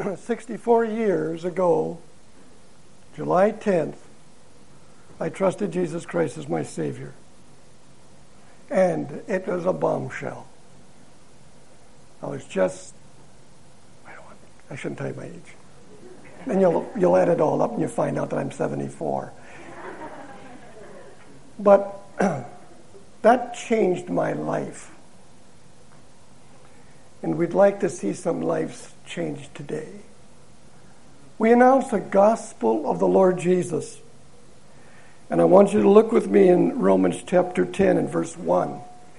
64 years ago, July 10th, I trusted Jesus Christ as my Savior. And it was a bombshell. I was just, I shouldn't tell you my age. Then you'll add it all up and you find out that I'm 74. But that changed my life. And we'd like to see some lives changed today. We announce the gospel of the Lord Jesus. And I want you to look with me in Romans chapter 10 and verse 1.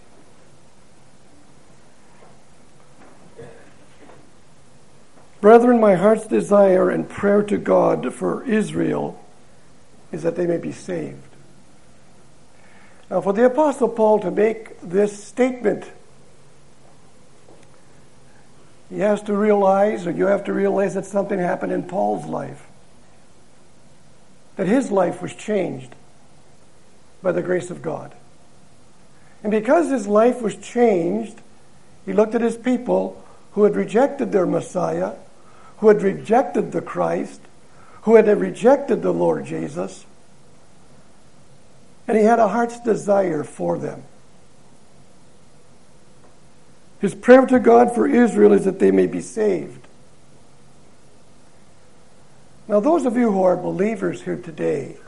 Brethren, my heart's desire and prayer to God for Israel is that they may be saved. Now, for the Apostle Paul to make this statement, he has to realize, or you have to realize, that something happened in Paul's life. That his life was changed by the grace of God. And because his life was changed, he looked at his people who had rejected their Messiah, who had rejected the Christ, who had rejected the Lord Jesus, and he had a heart's desire for them. His prayer to God for Israel is that they may be saved. Now, those of you who are believers here today,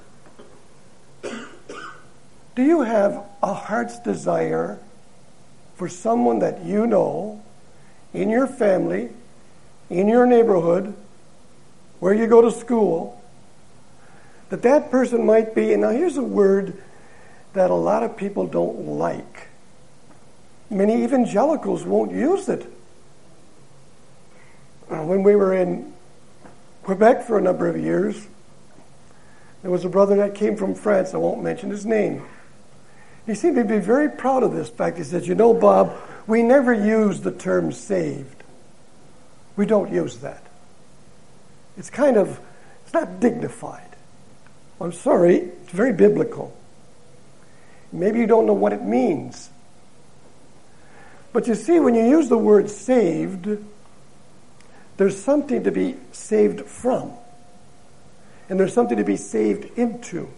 do you have a heart's desire for someone that you know, in your family, in your neighborhood, where you go to school, that person might be, and now here's a word that a lot of people don't like. Many evangelicals won't use it. When we were in Quebec for a number of years, there was a brother that came from France. I won't mention his name. He seemed to be very proud of this fact. He said, "You know, Bob, we never use the term saved. We don't use that. It's not dignified. I'm sorry, it's very biblical. Maybe you don't know what it means. But you see, when you use the word saved, there's something to be saved from. And there's something to be saved into.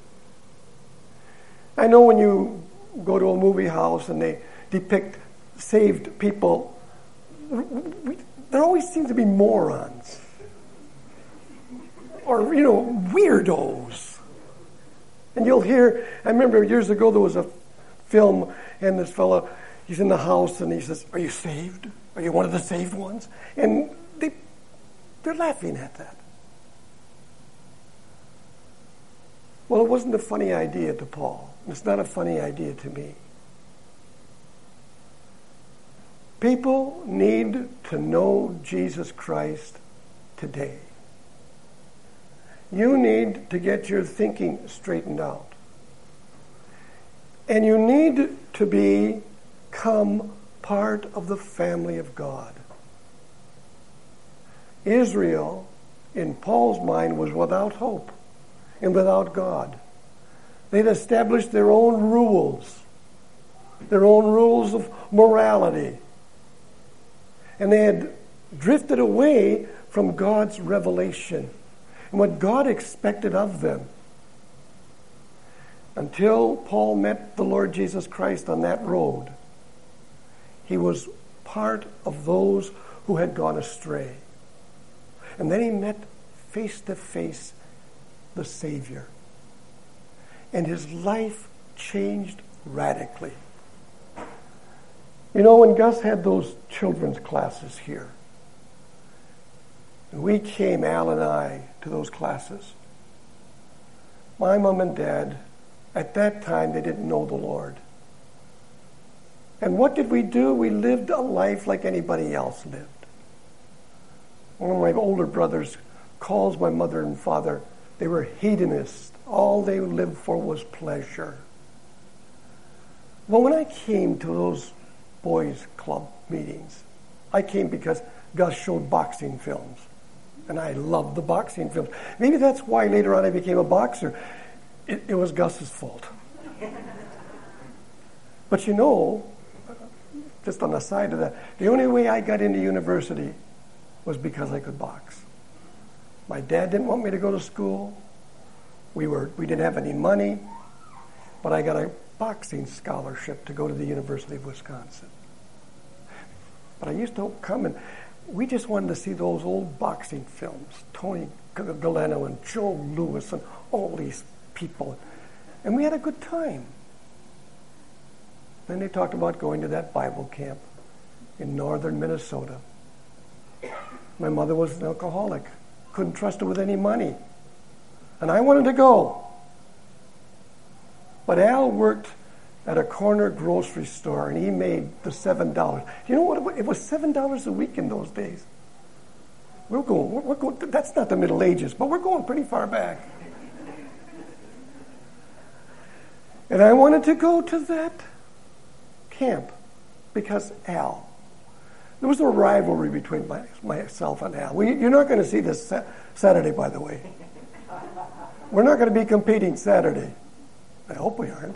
I know when you go to a movie house and they depict saved people, there always seems to be morons. Or, weirdos. And you'll hear, I remember years ago there was a film, and this fellow, he's in the house and he says, "Are you saved? Are you one of the saved ones?" And they're laughing at that. Well, it wasn't a funny idea to Paul. It's not a funny idea to me. People need to know Jesus Christ today. You need to get your thinking straightened out. And you need to become part of the family of God. Israel, in Paul's mind, was without hope and without God. They'd established their own rules of morality. And they had drifted away from God's revelation and what God expected of them. Until Paul met the Lord Jesus Christ on that road, he was part of those who had gone astray. And then he met face to face the Savior. And his life changed radically. You know, when Gus had those children's classes here, we came, Al and I, to those classes. My mom and dad, at that time, they didn't know the Lord. And what did we do? We lived a life like anybody else lived. One of my older brothers calls my mother and father, they were hedonists. All they lived for was pleasure. Well, when I came to those boys' club meetings, I came because Gus showed boxing films. And I loved the boxing films. Maybe that's why later on I became a boxer. It was Gus's fault. But just on the side of that, the only way I got into university was because I could box. My dad didn't want me to go to school. We didn't have any money, but I got a boxing scholarship to go to the University of Wisconsin. But I used to come and we just wanted to see those old boxing films, Tony Galeno and Joe Louis and all these people. And we had a good time. Then they talked about going to that Bible camp in northern Minnesota. My mother was an alcoholic. Couldn't trust her with any money. And I wanted to go. But Al worked at a corner grocery store, and he made the $7. You know what? It was $7 a week in those days. We're going. That's not the Middle Ages, but we're going pretty far back. And I wanted to go to that camp because Al. There was a rivalry between myself and Al. You're not going to see this Saturday, by the way. We're not going to be competing Saturday. I hope we aren't.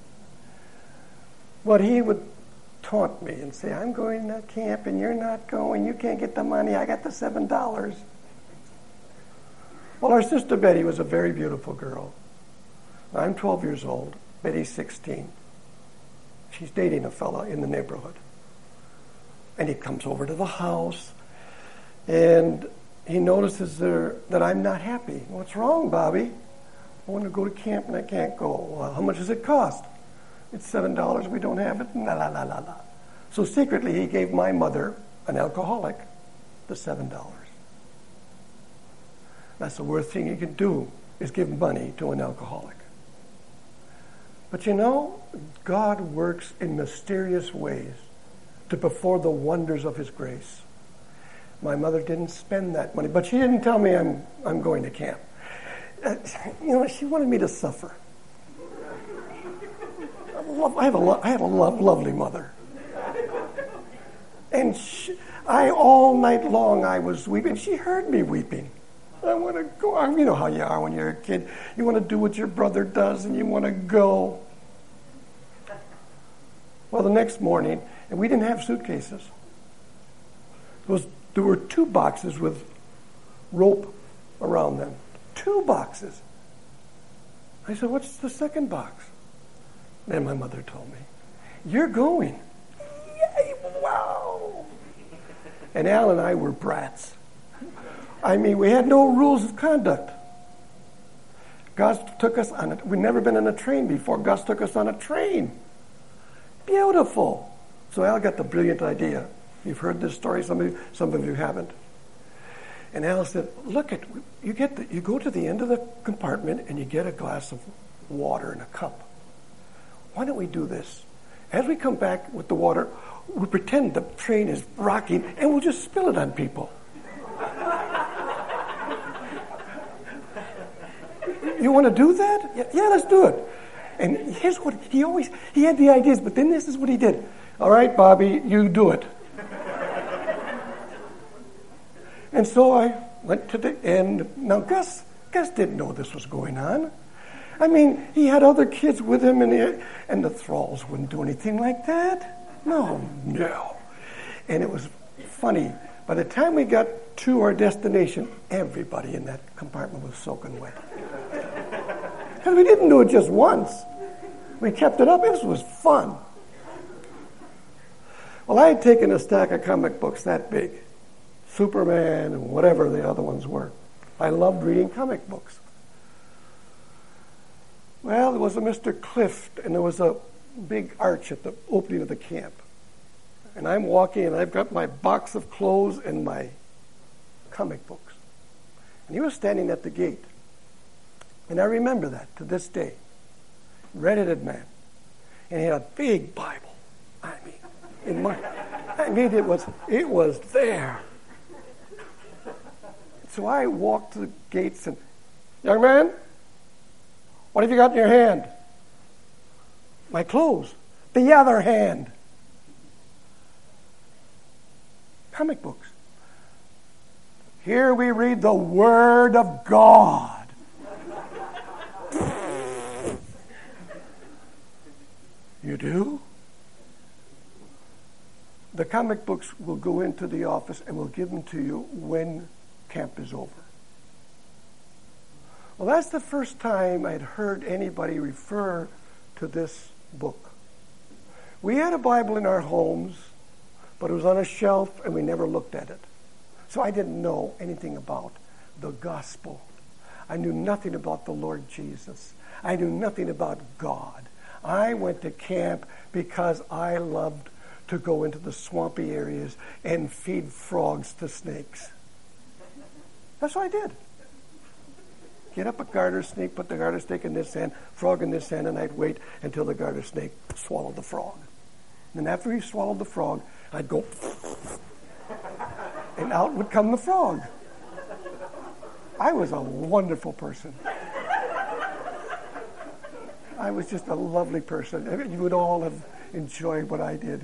But he would taunt me and say, I'm going to camp and you're not going. You can't get the money. I got the $7. Well, our sister Betty was a very beautiful girl. I'm 12 years old. Betty's 16. She's dating a fella in the neighborhood. And he comes over to the house and he notices that I'm not happy. What's wrong, Bobby? I want to go to camp and I can't go. Well, how much does it cost? It's $7. We don't have it. La, la, la, la, la. So secretly he gave my mother, an alcoholic, the $7. That's the worst thing you can do, is give money to an alcoholic. But you know, God works in mysterious ways to perform the wonders of his grace. My mother didn't spend that money, but she didn't tell me I'm going to camp. She wanted me to suffer. I have a lovely mother. And all night long I was weeping. She heard me weeping. I want to go. You know how you are when you're a kid. You want to do what your brother does and you want to go. Well, the next morning, and we didn't have suitcases. There were 2 boxes with rope around them. 2 boxes. I said, what's the second box? Then my mother told me, you're going. Yay, wow. And Al and I were brats. I mean, we had no rules of conduct. Gus took us on we'd never been on a train before. Gus took us on a train. Beautiful. So Al got the brilliant idea. You've heard this story, some of you haven't. And Al said, look, you go to the end of the compartment and you get a glass of water in a cup. Why don't we do this? As we come back with the water, we pretend the train is rocking and we'll just spill it on people. You want to do that? Yeah, let's do it. And here's what he had the ideas, but then this is what he did. All right, Bobby, you do it. And so I went to the end. Now, Gus didn't know this was going on. I mean, he had other kids with him, and the thralls wouldn't do anything like that. No. And it was funny. By the time we got to our destination, everybody in that compartment was soaking wet. Because we didn't do it just once. We kept it up. This was fun. Well, I had taken a stack of comic books that big. Superman and whatever the other ones were. I loved reading comic books. Well, there was a Mr. Clift, and there was a big arch at the opening of the camp. And I'm walking, and I've got my box of clothes and my comic books. And he was standing at the gate. And I remember that to this day. Red-headed man. And he had a big Bible. It was there. So I walked to the gates and, young man, what have you got in your hand? My clothes. The other hand. Comic books. Here we read the Word of God. You do? The comic books will go into the office and we'll give them to you when camp is over. Well, that's the first time I'd heard anybody refer to this book. We had a Bible in our homes, but it was on a shelf and we never looked at it. So I didn't know anything about the gospel. I knew nothing about the Lord Jesus. I knew nothing about God. I went to camp because I loved to go into the swampy areas and feed frogs to snakes. That's what I did. Get up a garter snake, put the garter snake in this hand, frog in this hand, and I'd wait until the garter snake swallowed the frog. And after he swallowed the frog, I'd go, and out would come the frog. I was a wonderful person. I was just a lovely person. You would all have enjoyed what I did.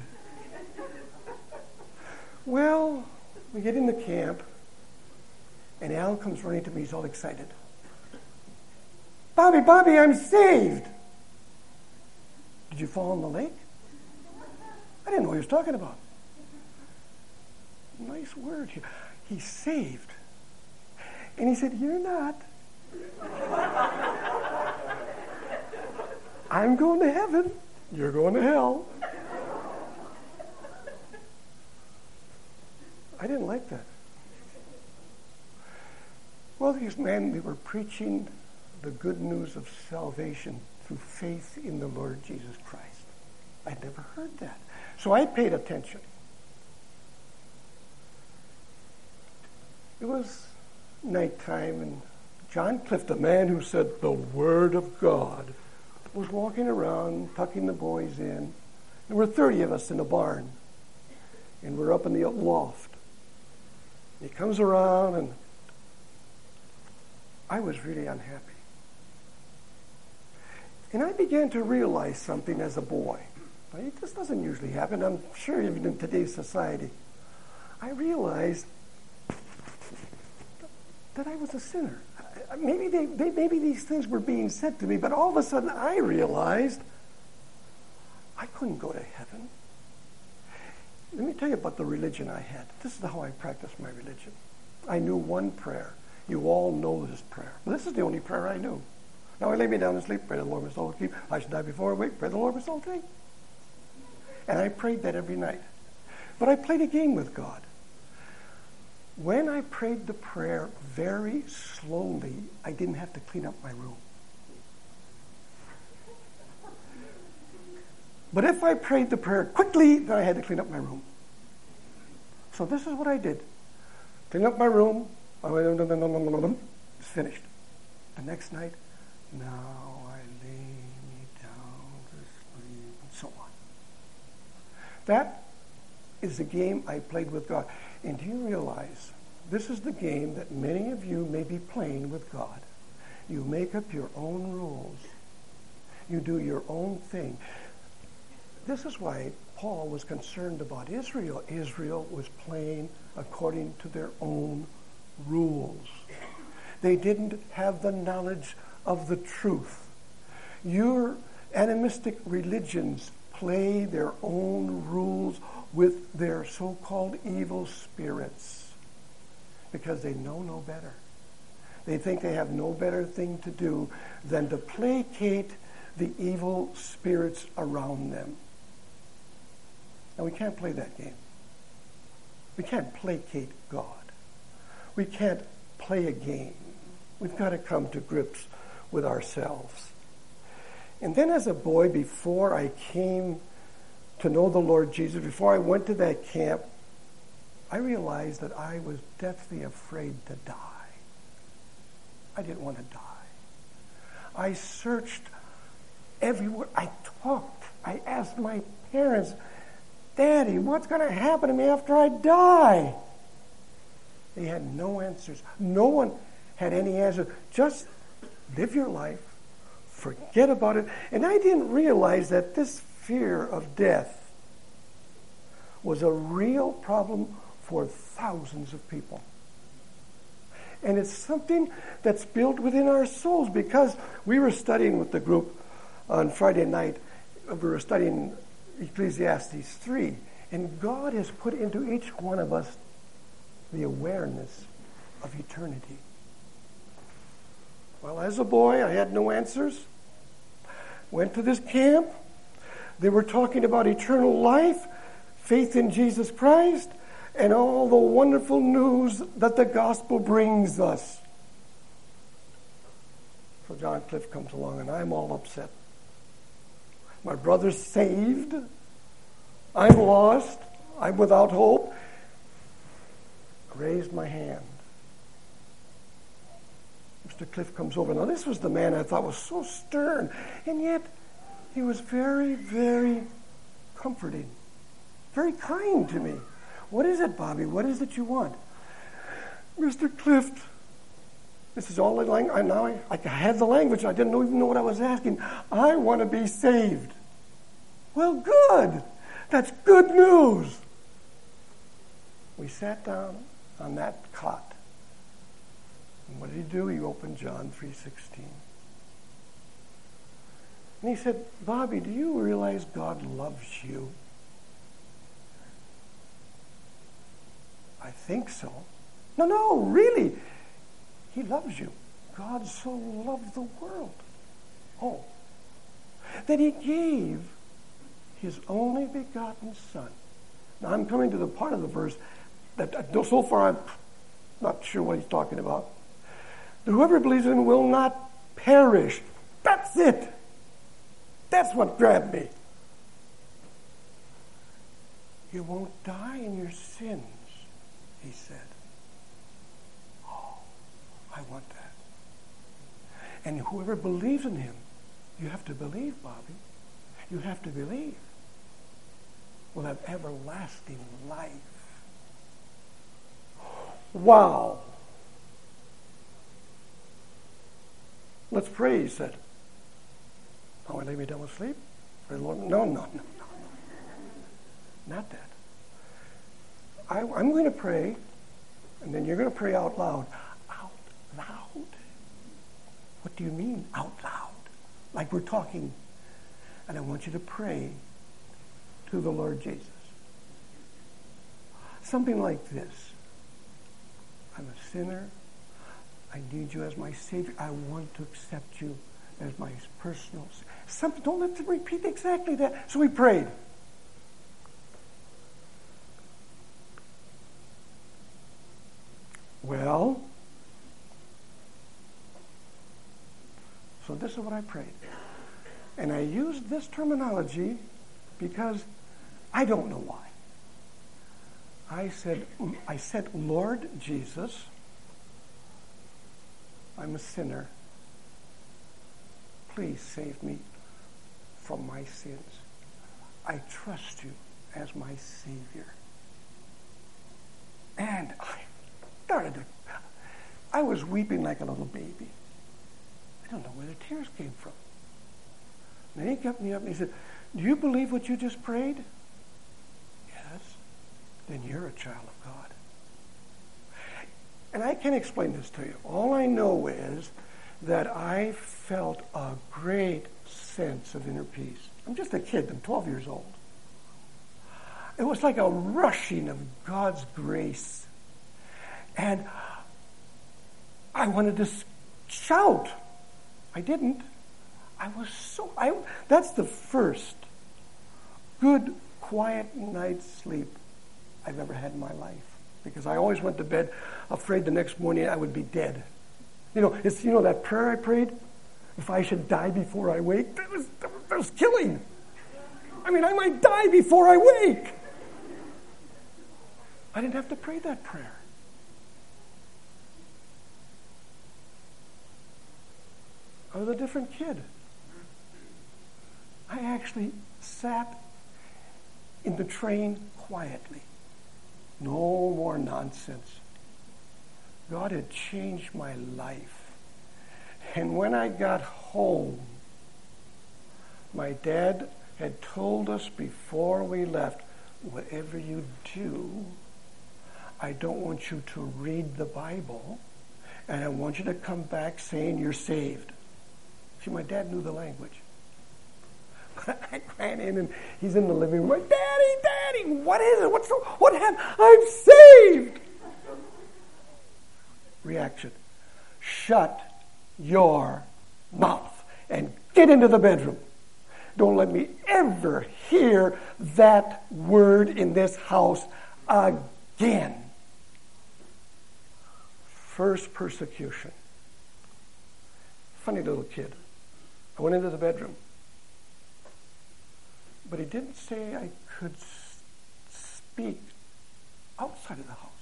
Well, we get into camp, and Al comes running to me. He's all excited. Bobby, I'm saved. Did you fall in the lake? I didn't know what he was talking about. Nice word here. He's saved. And he said, you're not. I'm going to heaven. You're going to hell. I didn't like that. Well, these men, they were preaching the good news of salvation through faith in the Lord Jesus Christ. I'd never heard that. So I paid attention. It was nighttime, and John Clift, a man who said the Word of God, was walking around, tucking the boys in. There were 30 of us in a barn, and we're up in the loft. He comes around, and I was really unhappy. And I began to realize something as a boy. This doesn't usually happen, I'm sure, even in today's society. I realized that I was a sinner. Maybe these things were being said to me, but all of a sudden I realized I couldn't go to heaven. Let me tell you about the religion I had. This is how I practiced my religion. I knew one prayer. You all know this prayer. This is the only prayer I knew. Now I lay me down and sleep. Pray the Lord my soul to keep. I should die before I wake. Pray the Lord my soul to keep. And I prayed that every night. But I played a game with God. When I prayed the prayer very slowly, I didn't have to clean up my room. But if I prayed the prayer quickly, then I had to clean up my room. So this is what I did. Clean up my room. It's finished. The next night, now I lay me down to sleep, and so on. That is the game I played with God. And do you realize this is the game that many of you may be playing with God? You make up your own rules. You do your own thing. This is why Paul was concerned about Israel. Israel was playing according to their own rules. They didn't have the knowledge of the truth. Your animistic religions play their own rules with their so-called evil spirits because they know no better. They think they have no better thing to do than to placate the evil spirits around them. And we can't play that game. We can't placate God. We can't play a game. We've got to come to grips with ourselves. And then as a boy, before I came to know the Lord Jesus, before I went to that camp, I realized that I was deathly afraid to die. I didn't want to die. I searched everywhere. I talked. I asked my parents, Daddy, what's going to happen to me after I die? They had no answers. No one had any answers. Just live your life. Forget about it. And I didn't realize that this fear of death was a real problem for thousands of people. And it's something that's built within our souls, because we were studying with the group on Friday night. We were studying Ecclesiastes 3. And God has put into each one of us the awareness of eternity. Well, as a boy, I had no answers. Went to this camp. They were talking about eternal life, faith in Jesus Christ, and all the wonderful news that the gospel brings us. So John Cliff comes along, and I'm all upset. My brother's saved. I'm lost. I'm without hope. I raised my hand. Mr. Cliff comes over. Now, this was the man I thought was so stern, and yet he was very, very comforting, very kind to me. What is it, Bobby? What is it you want? Mr. Clift, this is all the language. I had the language. I didn't even know what I was asking. I want to be saved. Well, good. That's good news. We sat down on that cot. And what did he do? He opened John 3:16. And he said, Bobby, do you realize God loves you? I think so. No, really. He loves you. God so loved the world. Oh. That he gave his only begotten Son. Now I'm coming to the part of the verse that so far I'm not sure what he's talking about. Whoever believes in him will not perish. That's it. That's what grabbed me. You won't die in your sins, he said. Oh, I want that. And whoever believes in him, you have to believe, Bobby. You have to believe. Will have everlasting life. Wow. Let's pray, he said. Oh, I lay me down to sleep? No. Not that. I'm going to pray, and then you're going to pray out loud. Out loud? What do you mean, out loud? Like we're talking. And I want you to pray to the Lord Jesus. Something like this. I'm a sinner. I need you as my Savior. I want to accept you as my personal Savior. Don't let them repeat exactly that. So we prayed. Well, so this is what I prayed. And I used this terminology because I don't know why. I said, Lord Jesus, I'm a sinner. Please save me from my sins. I trust you as my Savior. And I was weeping like a little baby. I don't know where the tears came from. And then he got me up and he said, do you believe what you just prayed? Yes. Then you're a child of God. And I can't explain this to you. All I know is that I felt a great sense of inner peace. I'm just a kid. I'm 12 years old. It was like a rushing of God's grace. And I wanted to shout. I didn't. That's the first good, quiet night's sleep I've ever had in my life. Because I always went to bed afraid the next morning I would be dead. It's that prayer I prayed? If I should die before I wake, that was killing. I might die before I wake. I didn't have to pray that prayer. I was a different kid. I actually sat in the train quietly. No more nonsense. God had changed my life. And when I got home, my dad had told us before we left, whatever you do, I don't want you to read the Bible, and I want you to come back saying you're saved. See, my dad knew the language. I ran in and he's in the living room. Daddy, what is it? What happened? I'm saved. Reaction. Shut your mouth and get into the bedroom. Don't let me ever hear that word in this house again. First persecution. Funny little kid. I went into the bedroom. But he didn't say I could speak outside of the house.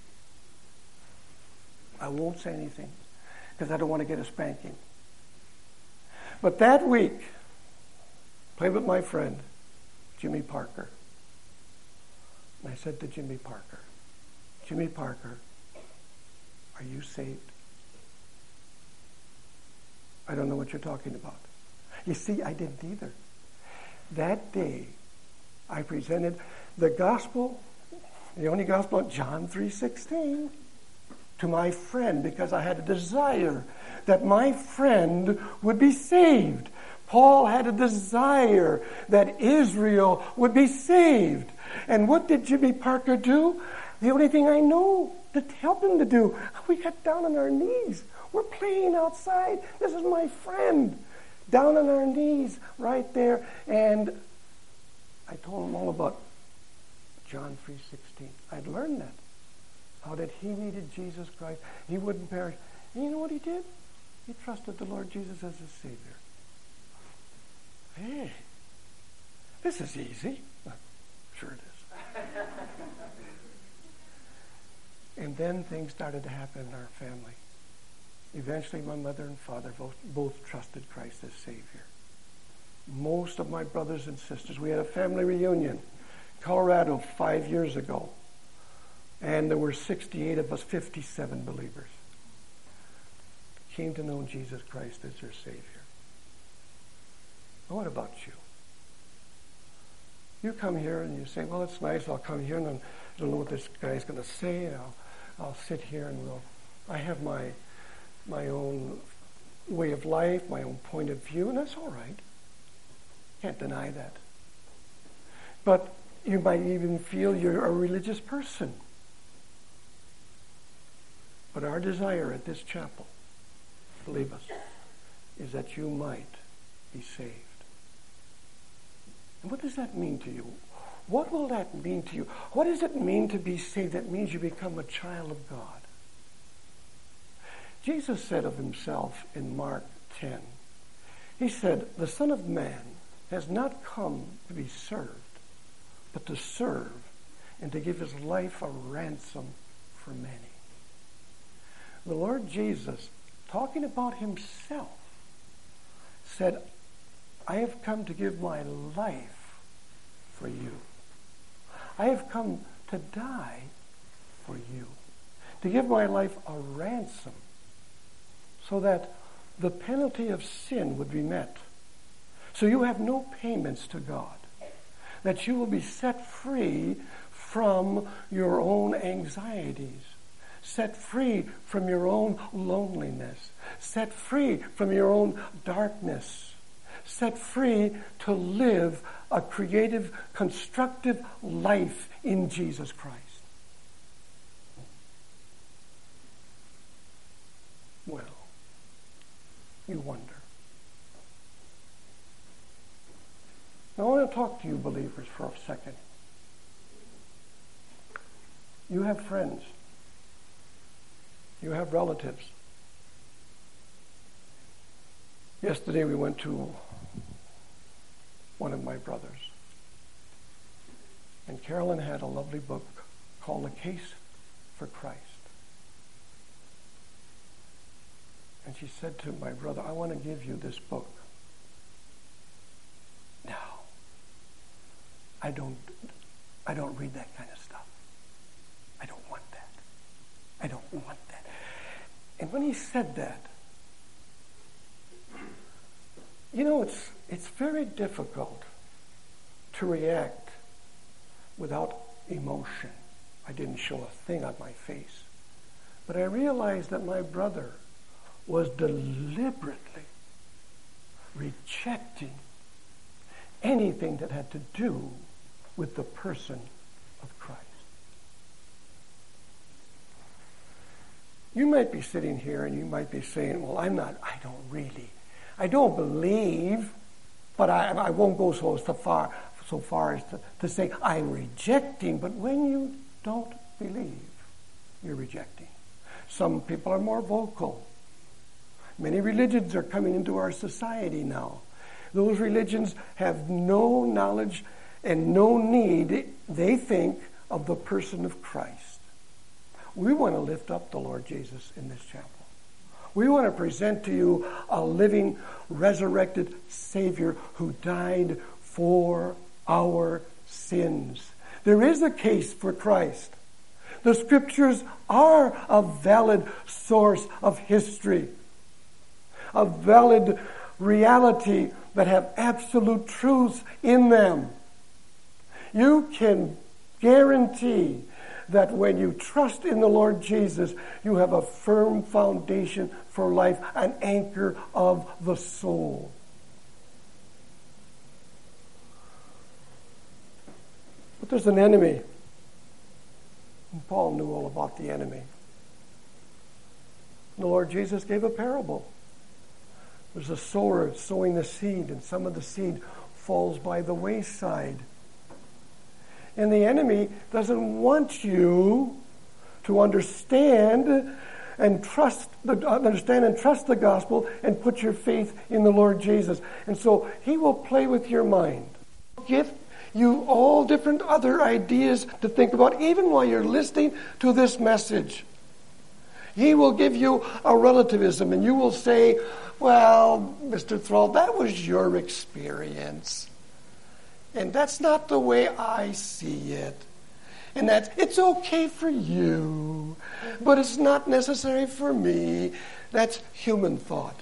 I won't say anything because I don't want to get a spanking. But that week, played with my friend, Jimmy Parker. And I said to Jimmy Parker, Jimmy Parker, are you saved? I don't know what you're talking about. You see, I didn't either. That day, I presented the gospel, the only gospel, John 3:16, to my friend because I had a desire that my friend would be saved. Paul had a desire that Israel would be saved. And what did Jimmy Parker do? The only thing I know to help him to do, we got down on our knees. We're playing outside. This is my friend. Down on our knees right there. And I told him all about John 3:16. I'd learned that. How that he needed Jesus Christ. He wouldn't perish. And you know what he did? He trusted the Lord Jesus as his Savior. Hey, this is easy. Sure it is. And then things started to happen in our family. Eventually, my mother and father both trusted Christ as Savior. Most of my brothers and sisters, we had a family reunion in Colorado 5 years ago. And there were 68 of us, 57 believers. Came to know Jesus Christ as their Savior. Well, what about you? You come here and you say, well, it's nice. I'll come here and I don't know what this guy's going to say. I'll sit here and I have my own way of life, my own point of view, and that's all right. Can't deny that. But you might even feel you're a religious person. But our desire at this chapel, believe us, is that you might be saved. And what does that mean to you? What will that mean to you? What does it mean to be saved? That means you become a child of God. Jesus said of himself in Mark 10, he said, the Son of Man has not come to be served, but to serve and to give his life a ransom for many. The Lord Jesus, talking about himself, said, I have come to give my life for you. I have come to die for you, to give my life a ransom so that the penalty of sin would be met. So you have no payments to God, that you will be set free from your own anxieties, set free from your own loneliness, set free from your own darkness, set free to live a creative, constructive life in Jesus Christ. Well, you wonder. Now I want to talk to you believers for a second. You have friends. You have relatives. Yesterday we went to one of my brothers. And Carolyn had a lovely book called A Case for Christ. And she said to my brother, I want to give you this book. Now, I don't read that kind of stuff. I don't want that. I don't want that. And when he said that, you know, it's very difficult to react without emotion. I didn't show a thing on my face. But I realized that my brother was deliberately rejecting anything that had to do with the person of Christ. You might be sitting here and you might be saying, well, I don't believe, but I won't go so far as to say I'm rejecting. But when you don't believe, you're rejecting. Some people are more vocal. Many religions are coming into our society now. Those religions have no knowledge and no need, they think, of the person of Christ. We want to lift up the Lord Jesus in this chapel. We want to present to you a living, resurrected Savior who died for our sins. There is a case for Christ. The Scriptures are a valid source of history, a valid reality that have absolute truths in them. You can guarantee that when you trust in the Lord Jesus, you have a firm foundation for life, an anchor of the soul. But there's an enemy. And Paul knew all about the enemy. The Lord Jesus gave a parable. There's a sower sowing the seed, and some of the seed falls by the wayside. And the enemy doesn't want you to understand and trust the gospel and put your faith in the Lord Jesus. And so he will play with your mind. Give you all different other ideas to think about, even while you're listening to this message. He will give you a relativism, and you will say, well, Mr. Thrall, that was your experience. And that's not the way I see it. And that it's okay for you, but it's not necessary for me. That's human thought.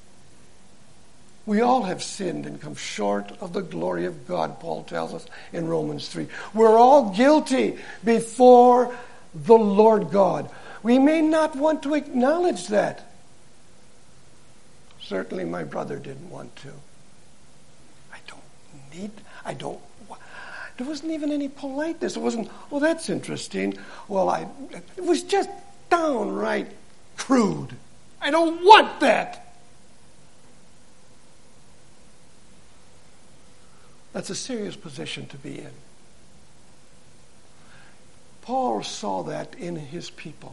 We all have sinned and come short of the glory of God, Paul tells us in Romans 3. We're all guilty before the Lord God. We may not want to acknowledge that. Certainly my brother didn't want to. There wasn't even any politeness. It wasn't, oh, that's interesting. Well, it was just downright crude. I don't want that. That's a serious position to be in. Paul saw that in his people.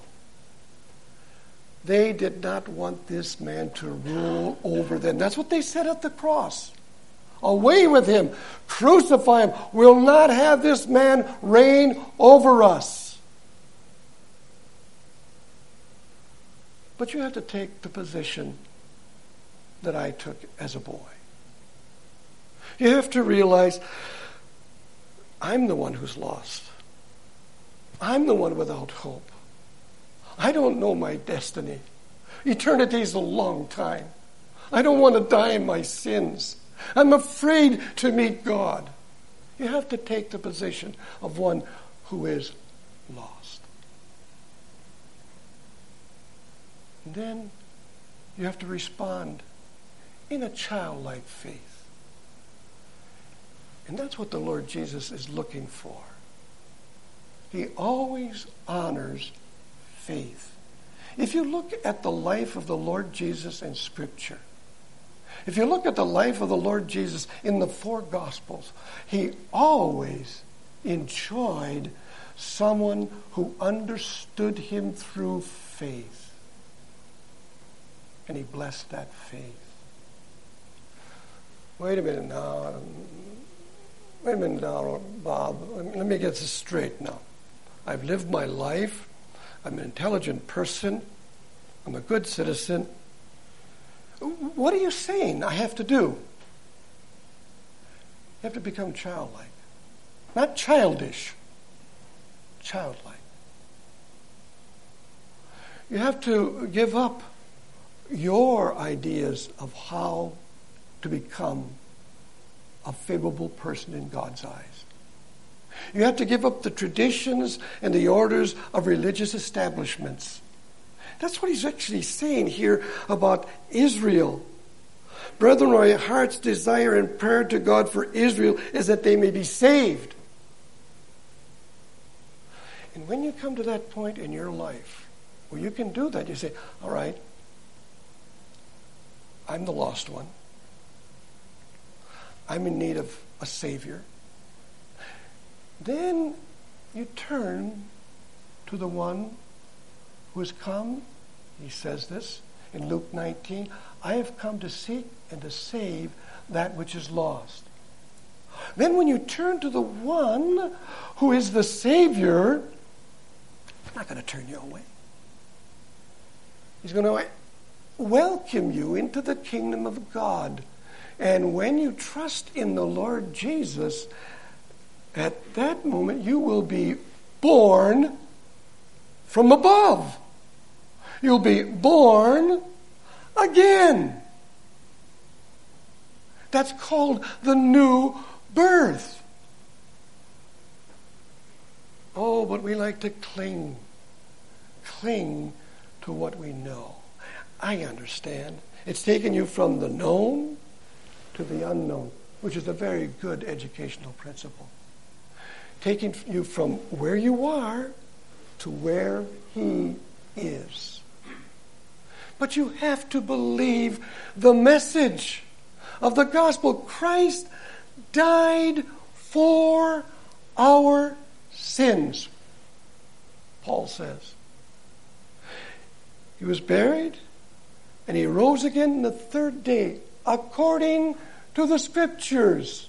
They did not want this man to rule over them. That's what they said at the cross. Away with him. Crucify him. We'll not have this man reign over us. But you have to take the position that I took as a boy. You have to realize, I'm the one who's lost. I'm the one without hope. I don't know my destiny. Eternity's a long time. I don't want to die in my sins. I'm afraid to meet God. You have to take the position of one who is lost. And then you have to respond in a childlike faith. And that's what the Lord Jesus is looking for. He always honors faith. If you look at the life of the Lord Jesus in Scripture, if you look at the life of the Lord Jesus in the four Gospels, he always enjoyed someone who understood him through faith. And he blessed that faith. Wait a minute now, Bob. Let me get this straight now. I've lived my life. I'm an intelligent person. I'm a good citizen. What are you saying I have to do? You have to become childlike. Not childish. Childlike. You have to give up your ideas of how to become a favorable person in God's eyes. You have to give up the traditions and the orders of religious establishments. That's what he's actually saying here about Israel. Brethren, my heart's desire and prayer to God for Israel is that they may be saved. And when you come to that point in your life Well, you can do that. You say, all right, I'm the lost one. I'm in need of a Savior. Then you turn to the one who has come. He says this in Luke 19, I have come to seek and to save that which is lost. Then when you turn to the one who is the Savior, he's not going to turn you away. He's going to welcome you into the kingdom of God. And when you trust in the Lord Jesus, at that moment you will be born from above. You'll be born again. That's called the new birth. Oh, but we like to cling to what we know. I understand. It's taken you from the known to the unknown, which is a very good educational principle. Taking you from where you are to where He is. But you have to believe the message of the gospel. Christ died for our sins, Paul says. He was buried, and He rose again the third day, according to the Scriptures.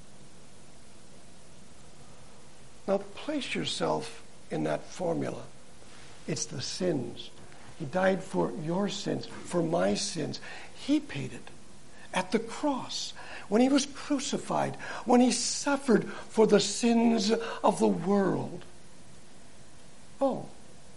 Now place yourself in that formula. It's the sins. He died for your sins, for my sins. He paid it at the cross, when He was crucified, when He suffered for the sins of the world. Oh,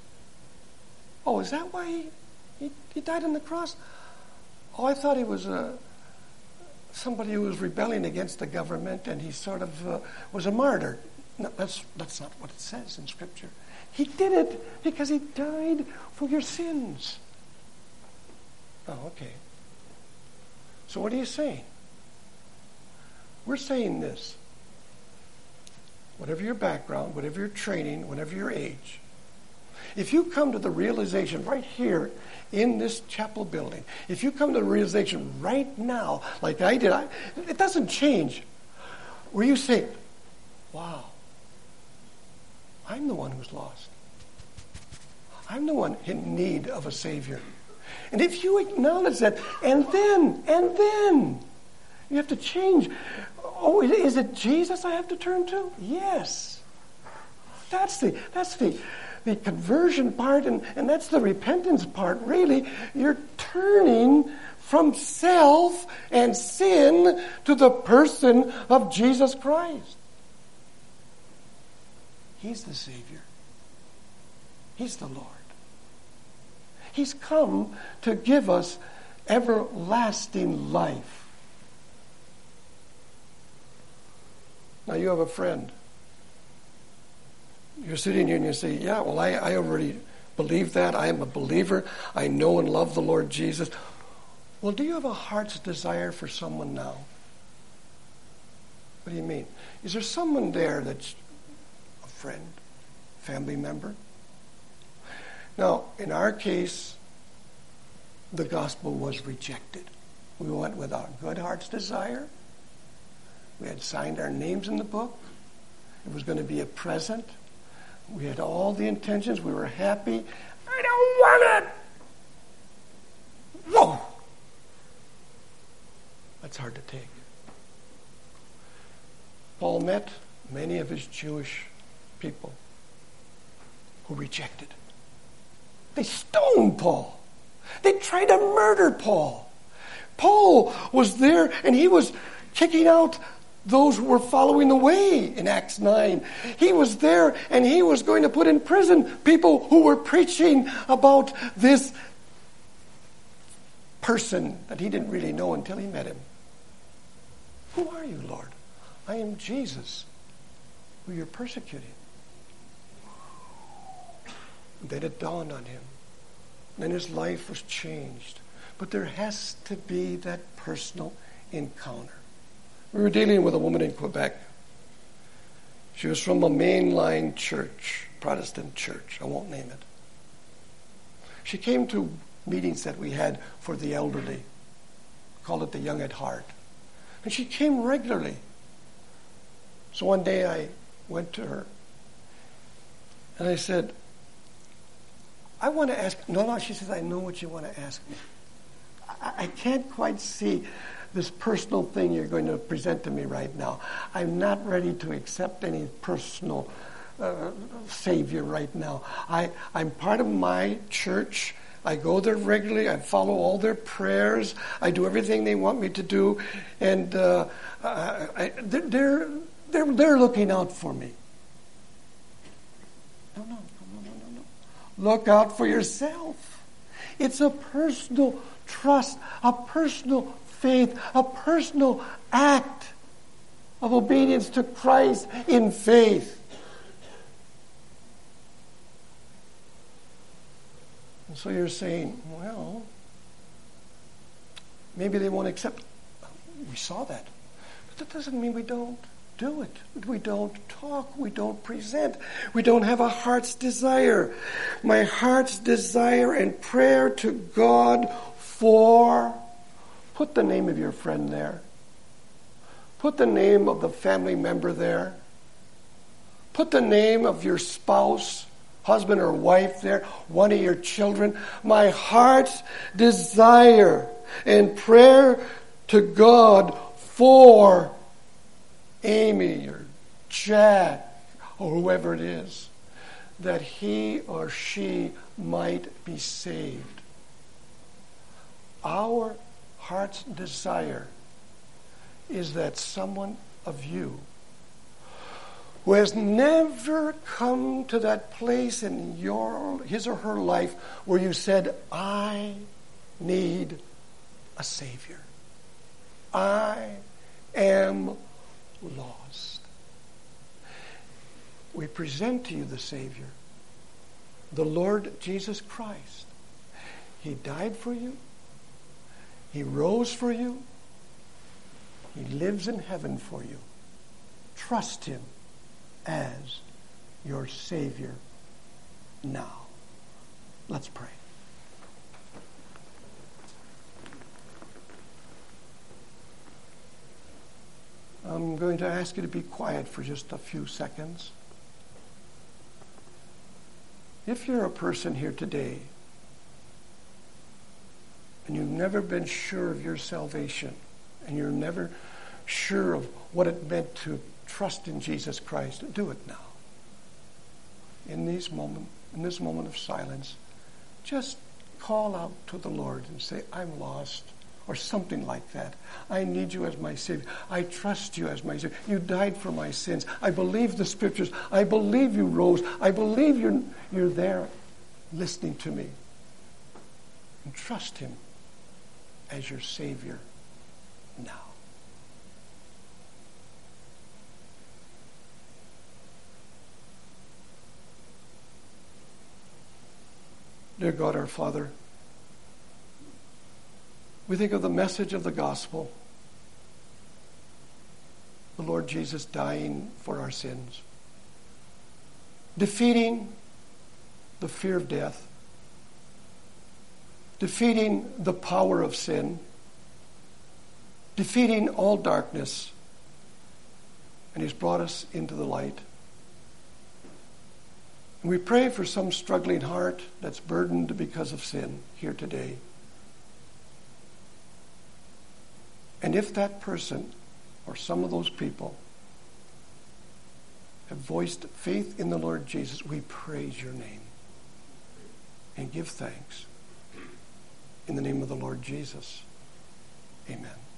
is that why he died on the cross? Oh, I thought He was somebody who was rebelling against the government, and he sort of was a martyr. No, that's not what it says in Scripture. He did it because He died for your sins. Oh, okay. So what are you saying? We're saying this. Whatever your background, whatever your training, whatever your age, if you come to the realization right here in this chapel building, if you come to the realization right now, like I did, it doesn't change, where you say, wow, I'm the one who's lost. I'm the one in need of a Savior. And if you acknowledge that, and then, you have to change. Oh, is it Jesus I have to turn to? Yes. That's the conversion part, and that's the repentance part, really. You're turning from self and sin to the person of Jesus Christ. He's the Savior. He's the Lord. He's come to give us everlasting life. Now you have a friend. You're sitting here and you say, yeah, well, I already believe that. I am a believer. I know and love the Lord Jesus. Well, do you have a heart's desire for someone now? What do you mean? Is there someone there that's a friend, family member? Now, in our case, the gospel was rejected. We went with our good heart's desire. We had signed our names in the book. It was going to be a present. We had all the intentions. We were happy. I don't want it. Whoa! That's hard to take. Paul met many of his Jewish people who rejected. They stoned Paul. They tried to murder Paul. Paul was there, and he was kicking out those who were following the way in Acts 9. He was there, and he was going to put in prison people who were preaching about this person that he didn't really know until he met him. Who are you, Lord? I am Jesus, who you're persecuting. And then it dawned on him. Then his life was changed. But there has to be that personal encounter. We were dealing with a woman in Quebec. She was from a mainline church, Protestant church. I won't name it. She came to meetings that we had for the elderly. Call it the Young at Heart. And she came regularly. So one day I went to her and I said, I want to ask. No, she says, I know what you want to ask me. I can't quite see this personal thing you're going to present to me right now. I'm not ready to accept any personal Savior right now. I'm part of my church. I go there regularly. I follow all their prayers. I do everything they want me to do. And they're looking out for me. No. Look out for yourself. It's a personal trust, a personal faith, a personal act of obedience to Christ in faith. And so you're saying, well, maybe they won't accept. We saw that. But that doesn't mean we don't do it. We don't talk. We don't present. We don't have a heart's desire. My heart's desire and prayer to God for, put the name of your friend there. Put the name of the family member there. Put the name of your spouse, husband or wife there, one of your children. My heart's desire and prayer to God for Amy or Jack or whoever it is, that he or she might be saved. Our heart's desire is that someone of you who has never come to that place in his or her life where you said, I need a Savior. I am lost. We present to you the Savior, the Lord Jesus Christ. He died for you. He rose for you. He lives in heaven for you. Trust him as your Savior now. Let's pray. I'm going to ask you to be quiet for just a few seconds. If you're a person here today and you've never been sure of your salvation and you're never sure of what it meant to trust in Jesus Christ, do it now. In this moment of silence, just call out to the Lord and say, I'm lost, or something like that. I need you as my Savior. I trust you as my Savior. You died for my sins. I believe the Scriptures. I believe you rose. I believe you're there listening to me. And trust him as your Savior now. Dear God, our Father, we think of the message of the gospel, the Lord Jesus dying for our sins, defeating the fear of death, defeating the power of sin, defeating all darkness, and he's brought us into the light. And we pray for some struggling heart that's burdened because of sin here today. And if that person or some of those people have voiced faith in the Lord Jesus, we praise your name and give thanks. In the name of the Lord Jesus, amen.